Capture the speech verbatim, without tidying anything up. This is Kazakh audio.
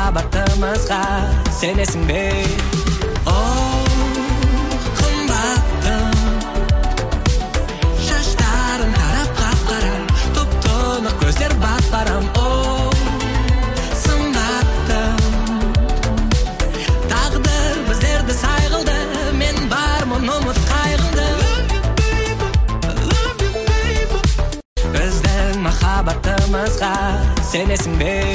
махаббатымызға сенесің бе? Оу, қымбаттым, шаштарың тарап қап-қара, тұп-тұнық көздер бат-барам. Оу, сымбаттым, тағдыр біздерді сайғылды, мен бармын ұмыт қайғылды. Біздің махаббатымызға сенесің бе?